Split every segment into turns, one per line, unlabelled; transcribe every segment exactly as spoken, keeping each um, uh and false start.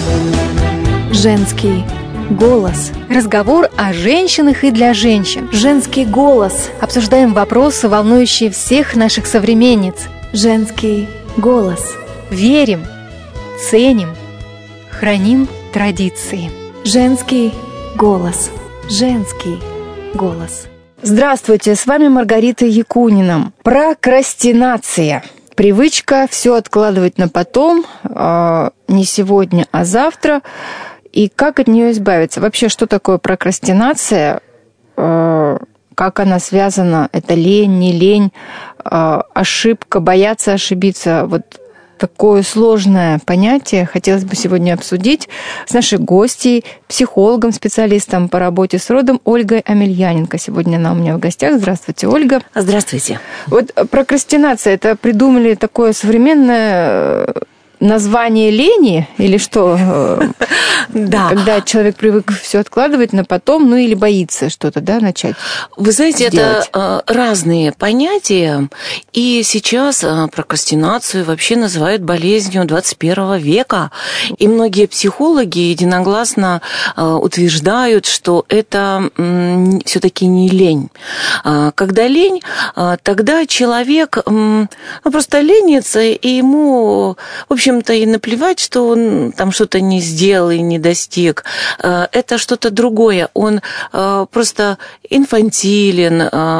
Женский голос.
Разговор о женщинах и для женщин.
Женский голос.
Обсуждаем вопросы, волнующие всех наших современниц.
Женский голос.
Верим, ценим, храним традиции.
Женский голос. Женский голос.
Здравствуйте, с вами Маргарита Якунина. Прокрастинация. Привычка все откладывать на потом, э, не сегодня, а завтра. И как от нее избавиться? Вообще, что такое прокрастинация? Э, как она связана? Это лень, не лень, э, ошибка, бояться ошибиться? Вот такое сложное понятие хотелось бы сегодня обсудить с нашей гостьей, психологом, специалистом по работе с родом Ольгой Амельяненко. Сегодня она у меня в гостях. Здравствуйте, Ольга.
Здравствуйте.
Вот прокрастинация, это придумали такое современное название лени или что?
Да.
Когда человек привык все откладывать на потом, ну или боится что-то, да, начать.
Вы знаете,
сделать.
Это разные понятия, и сейчас прокрастинацию вообще называют болезнью двадцать первого века, и многие психологи единогласно утверждают, что это все-таки не лень. Когда лень, тогда человек ну, просто ленится, и ему, в общем, общем-то, и наплевать, что он там что-то не сделал и не достиг. Это что-то другое. Он просто инфантилен,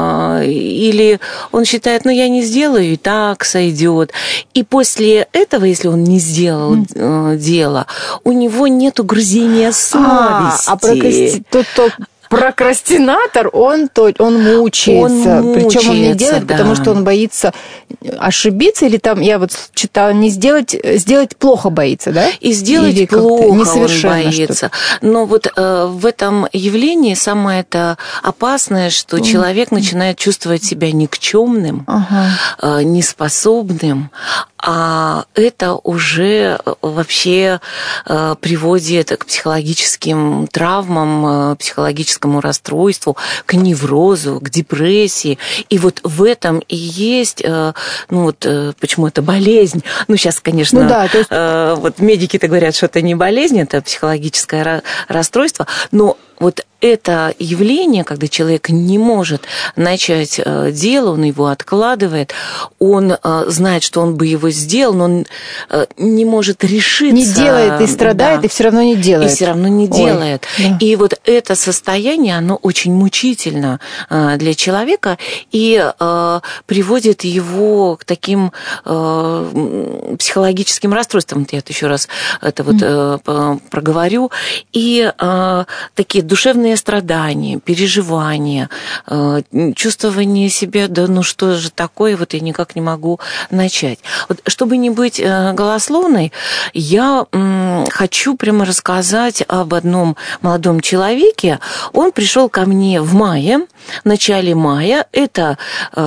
или он считает, ну, я не сделаю, и так сойдет. И после этого, если он не сделал mm. дело, у него нет угрызения совести.
А, а прокрасти... то, то... Прокрастинатор, он, то, он мучается.
Он
Причем он не делает,
да.
потому что он боится ошибиться, или там, я вот читала, не сделать, сделать плохо боится, да?
И сделать
или
плохо он боится.
Что-то.
Но вот э, в этом явлении самое это опасное, что mm. человек начинает чувствовать себя никчемным,
ага.
э, неспособным, а это уже вообще э, приводит к психологическим травмам, э, психологическому расстройству, к неврозу, к депрессии. И вот в этом и есть, э, ну вот э, почему это болезнь. Ну сейчас, конечно,
ну, да, то есть...
э, вот медики-то говорят, что это не болезнь, это психологическое расстройство, но вот это явление, когда человек не может начать дело, он его откладывает, он знает, что он бы его сделал, но он не может решиться.
Не делает и страдает, да. и все равно не делает.
И все равно не
Ой,
делает.
Да.
И вот это состояние, оно очень мучительно для человека и приводит его к таким психологическим расстройствам. Я еще раз это вот mm. проговорю. И такие душевные страдания, переживания, чувствование себя, да ну что же такое, вот я никак не могу начать. Вот, чтобы не быть голословной, я хочу прямо рассказать об одном молодом человеке. Он пришел ко мне в мае, в начале мая. Это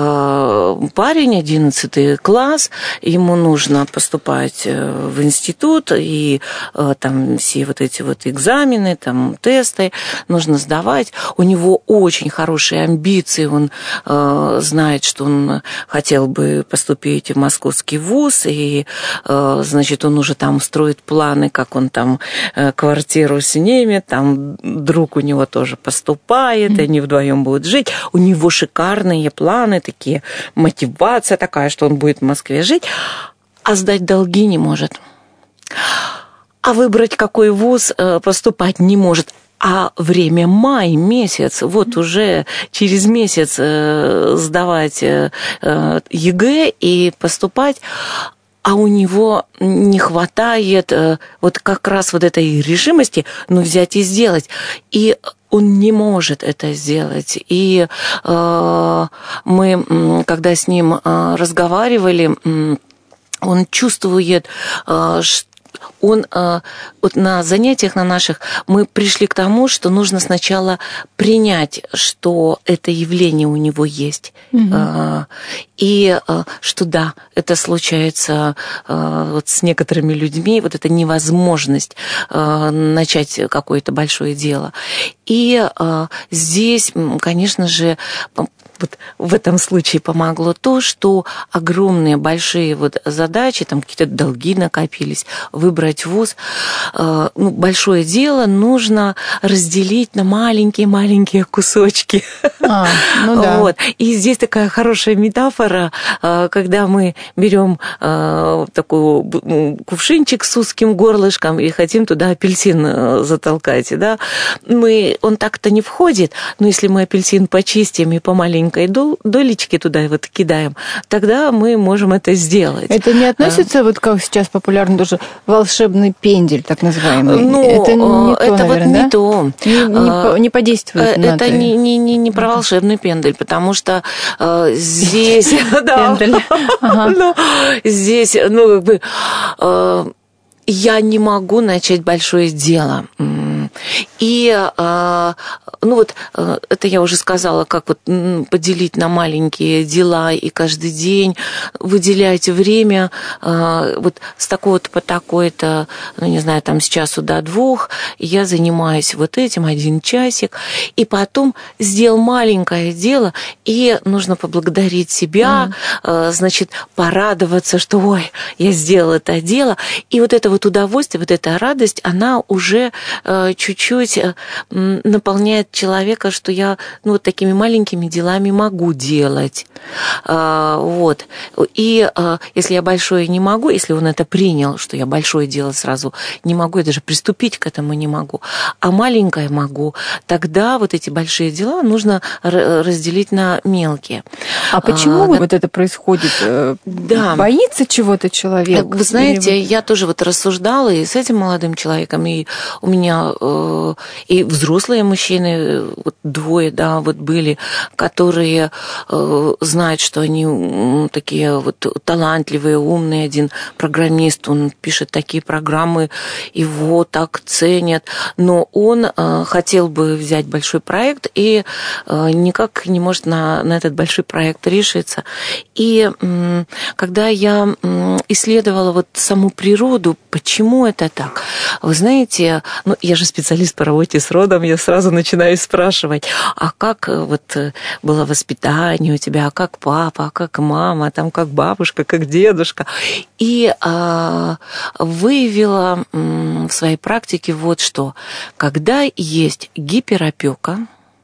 парень, одиннадцатый класс, ему нужно поступать в институт, и там все вот эти вот экзамены, там тесты нужно сдавать. У него очень хорошие амбиции, он э, знает, что он хотел бы поступить в московский вуз, и, э, значит, он уже там строит планы, как он там э, квартиру снимет, там друг у него тоже поступает, mm-hmm. они вдвоем будут жить. У него шикарные планы, такие, мотивация такая, что он будет в Москве жить, а сдать долги не может. А выбрать, какой вуз э, поступать не может. А время май месяц, вот уже через месяц э, сдавать э, ЕГЭ и поступать, а у него не хватает э, вот как раз вот этой решимости, ну, взять и сделать. И он не может это сделать. И э, мы, когда с ним э, разговаривали, э, он чувствует, э, что он вот на занятиях на наших мы пришли к тому, что нужно сначала принять, что это явление у него есть, mm-hmm. и что да, это случается вот с некоторыми людьми, вот эта невозможность начать какое-то большое дело. И здесь, конечно же, вот в этом случае помогло то, что огромные, большие вот задачи, там какие-то долги накопились, выбрать вуз, ну, большое дело нужно разделить на маленькие-маленькие кусочки.
А, ну да.
Вот. И здесь такая хорошая метафора, когда мы берем такой кувшинчик с узким горлышком и хотим туда апельсин затолкать, да, мы, он так-то не входит, но если мы апельсин почистим и по маленькой долечке туда вот кидаем, тогда мы можем это сделать.
Это не относится, а, вот как сейчас популярно тоже, волшебный пендель, так называемый?
Ну,
это не то,
это
наверное,
вот не
да?
то.
Не, не, не подействует
это
на
это не, не, не, не про волшебный пендель, потому что э, здесь... Здесь, ну, как бы... Я не могу начать большое дело. И, ну вот, это я уже сказала, как вот поделить на маленькие дела и каждый день выделять время вот с такого-то по такой-то, ну, не знаю, там с часу до двух, я занимаюсь вот этим один часик, и потом сделал маленькое дело, и нужно поблагодарить себя, mm. значит, порадоваться, что, ой, я сделал это дело, и вот это вот удовольствие, вот эта радость, она уже чуть-чуть наполняет человека, что я, ну, вот такими маленькими делами могу делать. Вот. И если я большое не могу, если он это принял, что я большое дело сразу не могу, я даже приступить к этому не могу, а маленькое могу, тогда вот эти большие дела нужно разделить на мелкие.
А почему
а,
вот это происходит?
Да.
Боится чего-то человек?
Вы знаете,
Или...
я тоже вот рассуждала и с этим молодым человеком, и у меня и взрослые мужчины, вот двое, да, вот были, которые знают, что они такие вот талантливые, умные. Один программист, он пишет такие программы, его так ценят, но он хотел бы взять большой проект и никак не может на, на этот большой проект решиться. И когда я исследовала вот саму природу, почему это так, вы знаете, ну, я же специалист по работе с родом, я сразу начинаю спрашивать, а как вот было воспитание у тебя, а как папа, а как мама, там как бабушка, как дедушка. И а, выявила в своей практике вот что. Когда есть гиперопека,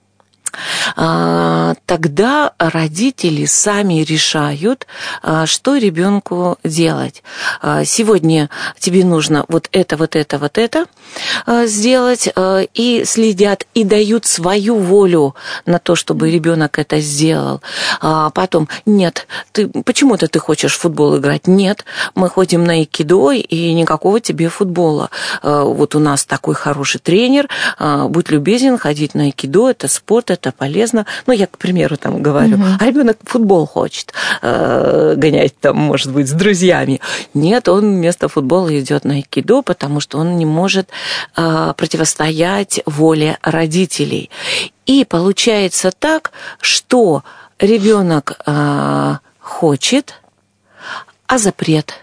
тогда родители сами решают, что ребенку делать. Сегодня тебе нужно вот это, вот это, вот это сделать, и следят, и дают свою волю на то, чтобы ребенок это сделал. Потом, нет, ты, почему-то ты хочешь в футбол играть? Нет, мы ходим на айкидо, и никакого тебе футбола. Вот у нас такой хороший тренер, будь любезен, ходить на айкидо, это спорт, это полезно. Ну, я, к примеру, там говорю, угу. а ребенок футбол хочет э, гонять, там, может быть, с друзьями. Нет, он вместо футбола идет на айкидо, потому что он не может э, противостоять воле родителей. И получается так, что ребенок э, хочет, а запрет.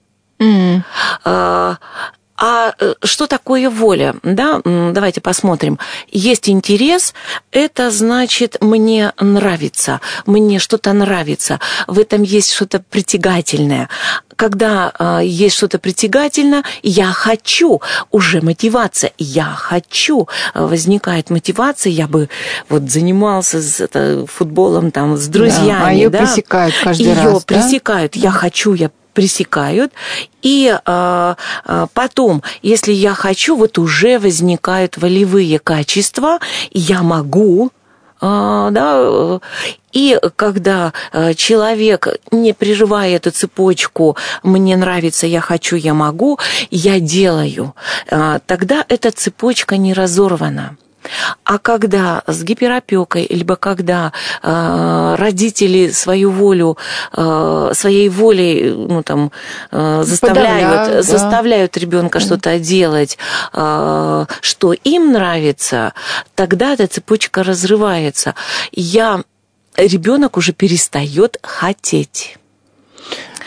Mm.
Э, А что такое воля? Да, давайте посмотрим. Есть интерес, это значит мне нравится, мне что-то нравится, в этом есть что-то притягательное. Когда есть что-то притягательное, я хочу, уже мотивация, я хочу, возникает мотивация, я бы вот занимался с, это, футболом там с друзьями.
Да, а ее
да?
пресекают каждый
ее
раз. Ее
пресекают,
да?
я хочу, я пресекают, и а, а, потом, если я хочу, вот уже возникают волевые качества, я могу, а, да, и когда человек, не прерывая эту цепочку, мне нравится, я хочу, я могу, я делаю, а, тогда эта цепочка не разорвана. А когда с гиперопекой, либо когда э, родители свою волю, э, своей волей, ну, там, э, заставляют, Подавляют, заставляют да. ребенка что-то делать, э, что им нравится, тогда эта цепочка разрывается. Я, ребенок уже перестает хотеть.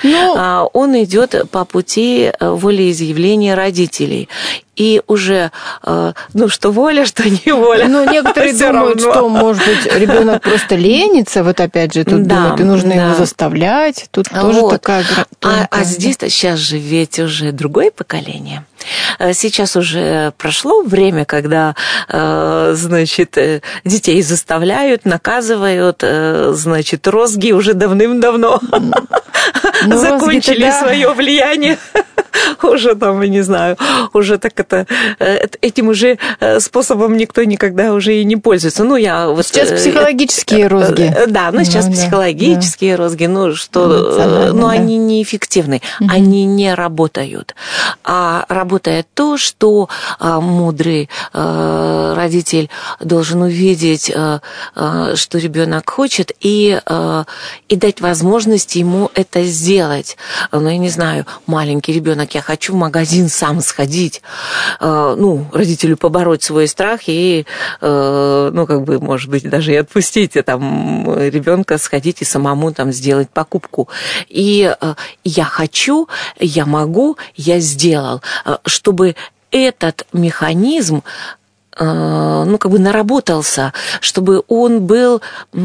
ну... он идет по пути волеизъявления родителей. И уже, ну, что воля, что не воля.
Ну, некоторые думают, равно. Что, может быть, ребенок просто ленится, вот опять же, тут да, думают, и нужно да. его заставлять. Тут вот. тоже такая...
А, а здесь-то сейчас же ведь уже другое поколение. Сейчас уже прошло время, когда, значит, детей заставляют, наказывают, значит, розги уже давным-давно ну, закончили да. свое влияние. Уже там, я не знаю, уже так это, этим уже способом никто никогда уже и не пользуется. Ну, я вот...
Сейчас психологические розги.
Да, ну, сейчас ну, психологические да. розги, ну, что, ну, да. они неэффективны, угу. они не работают. А работает то, что мудрый родитель должен увидеть, что ребенок хочет, и, и дать возможность ему это сделать. Ну, я не знаю, маленький ребенок, я хочу в магазин сам сходить, ну, родителю побороть свой страх и, ну, как бы, может быть, даже и отпустить там ребенка сходить и самому там сделать покупку. И я хочу, я могу, я сделал, чтобы этот механизм, ну, как бы наработался, чтобы он был...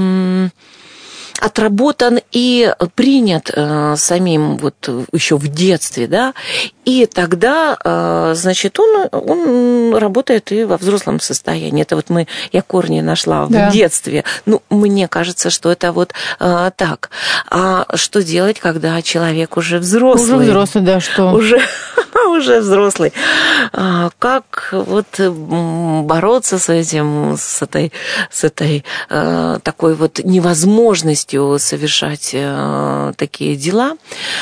отработан и принят э, самим вот еще в детстве, да, и тогда, э, значит, он, он работает и во взрослом состоянии. Это вот мы, я корни нашла да. в детстве. Ну, мне кажется, что это вот э, так. А что делать, когда человек уже взрослый?
Уже взрослый, да, что?
Уже, уже взрослый. А, как вот бороться с этим, с этой, с этой э, такой вот невозможностью совершать э, такие дела.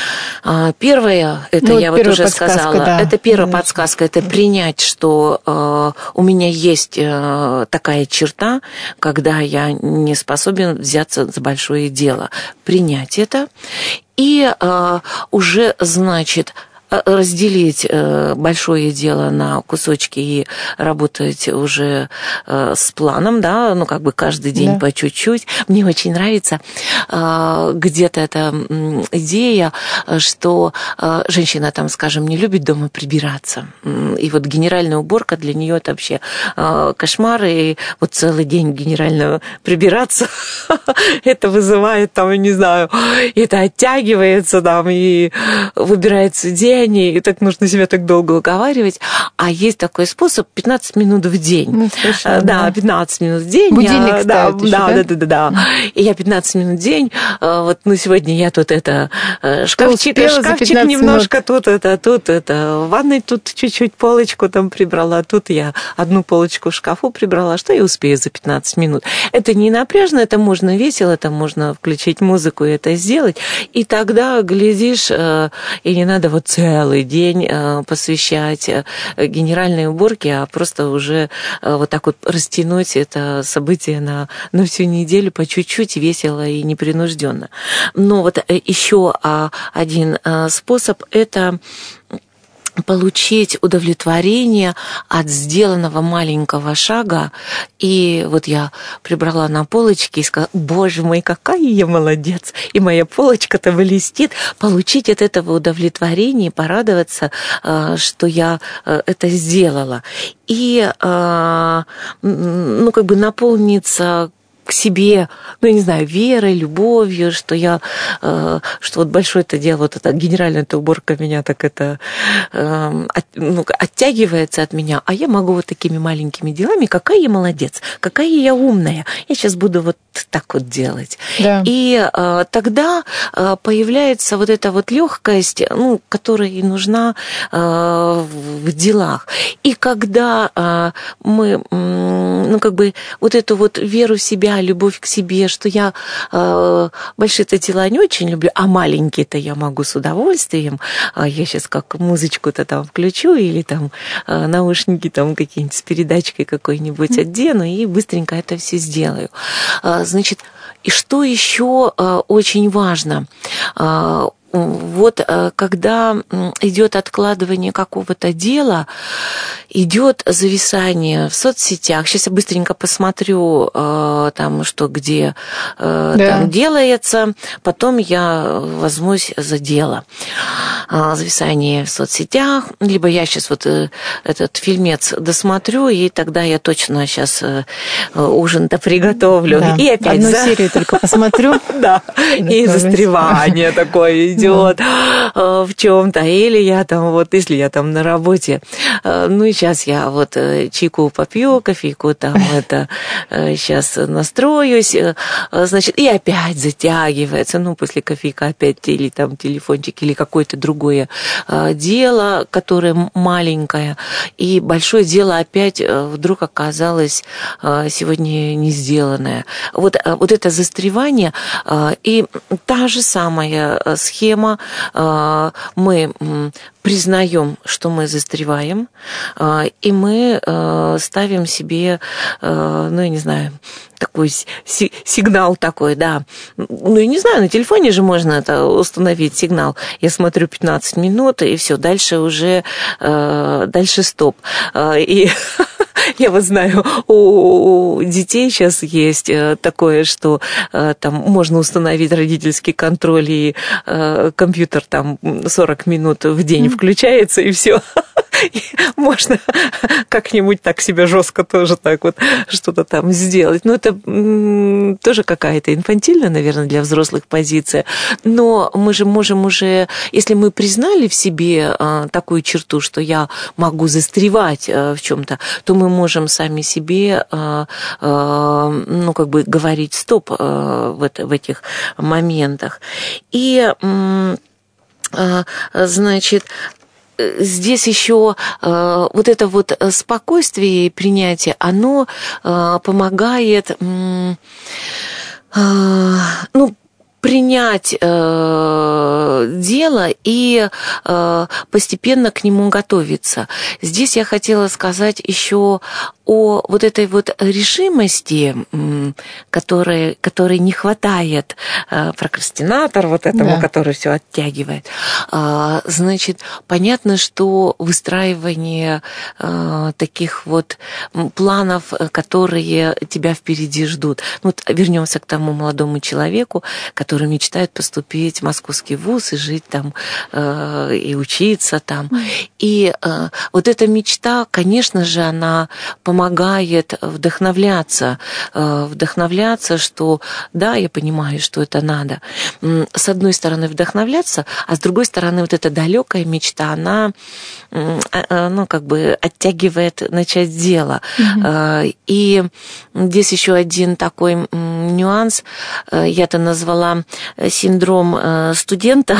Первое, это ну, я вот уже сказала, да. это первая да. подсказка, это принять, что э, у меня есть э, такая черта, когда я не способен взяться за большое дело. Принять это и э, уже, значит, разделить большое дело на кусочки и работать уже с планом, да, ну, как бы каждый день да. по чуть-чуть. Мне очень нравится где-то эта идея, что женщина там, скажем, не любит дома прибираться. И вот генеральная уборка для нее это вообще кошмар, и вот целый день генерально прибираться, это вызывает там, я не знаю, это оттягивается там, и выбирается день, и так нужно себя так долго уговаривать. А есть такой способ пятнадцать минут в день.
Ну, слышала,
да, пятнадцать минут в день.
Будильник
я,
ставят
да,
еще,
да,
да?
да, да, да, да. И я пятнадцать минут в день. Вот, ну, сегодня я тут это шкафчик, шкафчик немножко минут. Тут это, тут это. В ванной тут чуть-чуть полочку там прибрала. Тут я одну полочку в шкафу прибрала. Что я успею за пятнадцать минут? Это не напряжно, это можно весело, это можно включить музыку и это сделать. И тогда, глядишь, и не надо вот целый день посвящать генеральной уборке, а просто уже вот так вот растянуть это событие на, на всю неделю по чуть-чуть, весело и непринужденно. Но вот еще один способ – это получить удовлетворение от сделанного маленького шага. И вот я прибрала на полочке и сказала: боже мой, какая я молодец! И моя полочка-то блестит. Получить от этого удовлетворение, порадоваться, что я это сделала. И, ну, как бы наполниться к себе, ну, я не знаю, верой, любовью, что я, э, что вот большое это дело, вот эта генеральная эта уборка меня так это э, от, ну, оттягивается от меня, а я могу вот такими маленькими делами, какая я молодец, какая я умная, я сейчас буду вот так вот делать. Да. И э, тогда э, появляется вот эта вот легкость, ну, которая и нужна э, в делах. И когда э, мы, э, ну, как бы вот эту вот веру в себя, любовь к себе, что я э, большие-то дела не очень люблю, а маленькие-то я могу с удовольствием. Я сейчас как музычку-то там включу или там э, наушники там какие-нибудь с передачкой какой-нибудь одену и быстренько это все сделаю. Э, значит, и что еще э, очень важно? Э, Вот когда идет откладывание какого-то дела, идет зависание в соцсетях. Сейчас я быстренько посмотрю, там, что где да. там делается, потом я возьмусь за дело. Зависание в соцсетях, либо я сейчас вот этот фильмец досмотрю, и тогда я точно сейчас ужин-то приготовлю.
Да.
И опять
одну
за...
серию только посмотрю.
Да, и застревание такое идет в чем-то. Или я там, вот, если я там на работе, ну и сейчас я вот чайку попью, кофейку там это сейчас настроюсь, значит, и опять затягивается, ну, после кофейка опять или там телефончик, или какое-то другое дело, которое маленькое, и большое дело опять вдруг оказалось сегодня не сделанное. Вот, вот это застревание, и та же самая схема, мы признаем, что мы застреваем, и мы ставим себе, ну, я не знаю, такой сигнал такой, да. Ну, я не знаю, на телефоне же можно это установить сигнал. Я смотрю пятнадцать минут, и все, дальше уже, дальше стоп. И я вот знаю, у детей сейчас есть такое, что там можно установить родительский контроль, и компьютер там сорок минут в день включается, и все. Можно как-нибудь так себя жестко тоже так вот что-то там сделать. Ну, это тоже какая-то инфантильная, наверное, для взрослых позиция. Но мы же можем уже, если мы признали в себе такую черту, что я могу застревать в чем-то, то мы можем сами себе, ну, как бы говорить стоп в этих моментах. И, значит, здесь еще э, вот это вот спокойствие и принятие, оно э, помогает, э, э, ну, принять э, дело и э, постепенно к нему готовиться. Здесь я хотела сказать еще о вот этой вот решимости, которой, которой не хватает э, прокрастинатор вот этому, да, который все оттягивает. Э, значит, понятно, что выстраивание э, таких вот планов, которые тебя впереди ждут. Вот вернемся к тому молодому человеку, который который мечтает поступить в московский вуз и жить там, э, и учиться там. Mm. И э, вот эта мечта, конечно же, она помогает вдохновляться, э, вдохновляться, что да, я понимаю, что это надо. С одной стороны вдохновляться, а с другой стороны вот эта далекая мечта, она, э, ну, как бы оттягивает начать дело. Mm-hmm. Э, и здесь еще один такой нюанс, э, я-то назвала синдром студента.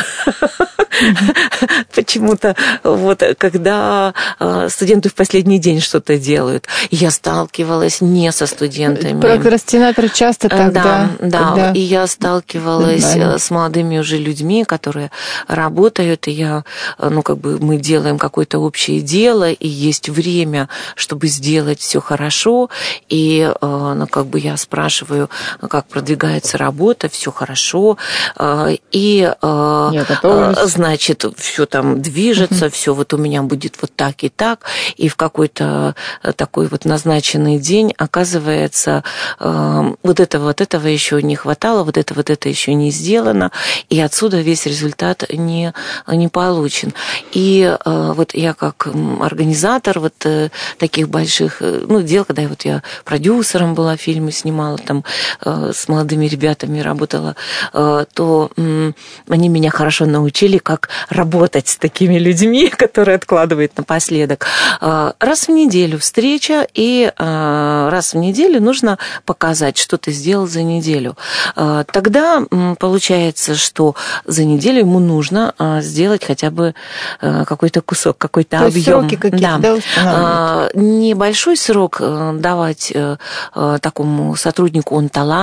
Почему-то вот когда студенты в последний день что-то делают. Я сталкивалась не со студентами.
Прокрастинаторы часто так,
да?
Да,
да.
Когда...
И я сталкивалась да. с молодыми уже людьми, которые работают, и я, ну, как бы мы делаем какое-то общее дело, и есть время, чтобы сделать все хорошо, и, ну, как бы я спрашиваю, как продвигается работа, все хорошо, и, значит, все там движется, uh-huh. все вот у меня будет вот так и так, и в какой-то такой вот назначенный день, оказывается, вот этого, вот этого еще не хватало, вот это, вот это еще не сделано, и отсюда весь результат не, не получен. И вот я как организатор вот таких больших, ну, дел, когда вот я продюсером была, фильмы снимала, там с молодыми ребятами работала, то они меня хорошо научили, как работать с такими людьми, которые откладывают напоследок. Раз в неделю встреча, и раз в неделю нужно показать, что ты сделал за неделю. Тогда получается, что за неделю ему нужно сделать хотя бы какой-то кусок, какой-то
то
объем.
Сроки какие-то,
да.
Да,
небольшой срок давать такому сотруднику, он талант,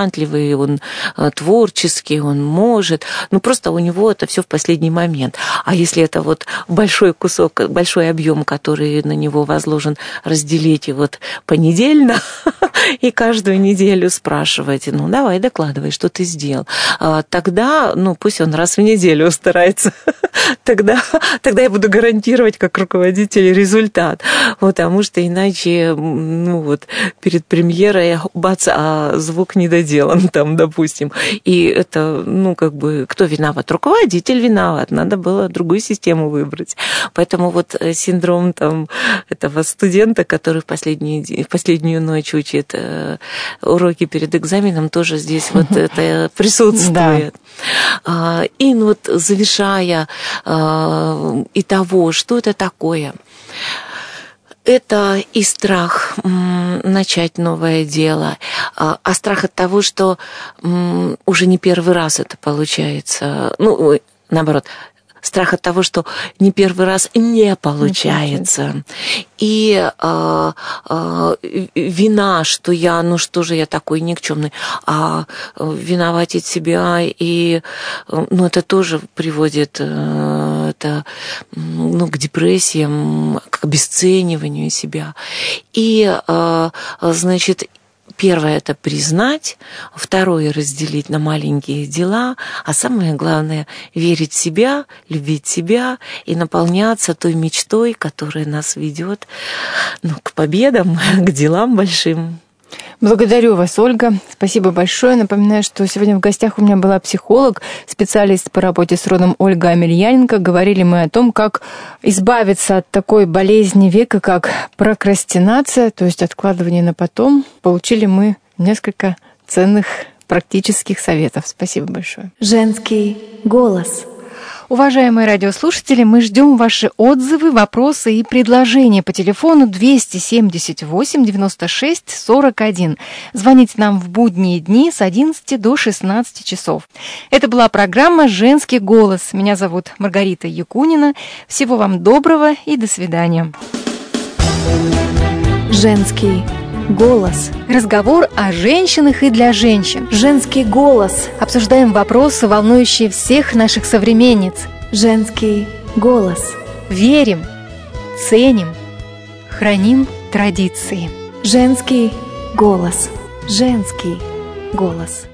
талантливый, он творческий, он может. Ну, просто у него это все в последний момент. А если это вот большой кусок, большой объем, который на него возложен, разделить и вот понедельно и каждую неделю спрашивать, ну, давай, докладывай, что ты сделал. Тогда, ну, пусть он раз в неделю старается. Тогда, тогда я буду гарантировать как руководитель результат. Потому что иначе, ну, вот перед премьерой, бац, а звук не доделан там, допустим. И это, ну, как бы, кто виноват? Руководитель виноват. Надо было другую систему выбрать. Поэтому вот синдром там этого студента, который в, последний, в последнюю ночь учит э, уроки перед экзаменом, тоже здесь вот это присутствует. Да. И вот завершая э, и того, что это такое? Это и страх начать новое дело, а страх от того, что уже не первый раз это получается. Ну, наоборот, страх от того, что не первый раз не получается. И э, э, вина, что я, ну что же я такой никчемный, а виноватить себя, и ну, это тоже приводит э, это, ну, к депрессиям, к обесцениванию себя. И, э, значит, первое – это признать, второе – разделить на маленькие дела, а самое главное – верить в себя, любить себя и наполняться той мечтой, которая нас ведет, ну, к победам, к делам большим.
Благодарю вас, Ольга. Спасибо большое. Напоминаю, что сегодня в гостях у меня была психолог, специалист по работе с родом Ольга Амельяненко. Говорили мы о том, как избавиться от такой болезни века, как прокрастинация, то есть откладывание на потом. Получили мы несколько ценных практических советов. Спасибо большое.
Женский голос.
Уважаемые радиослушатели, мы ждем ваши отзывы, вопросы и предложения по телефону двести семьдесят восемь девяносто шесть сорок один. Звоните нам в будние дни с одиннадцати до шестнадцати часов. Это была программа «Женский голос». Меня зовут Маргарита Якунина. Всего вам доброго и до свидания.
Женский голос.
Разговор о женщинах и для женщин.
Женский голос.
Обсуждаем вопросы, волнующие всех наших современниц.
Женский голос.
Верим, ценим, храним традиции.
Женский голос. Женский голос.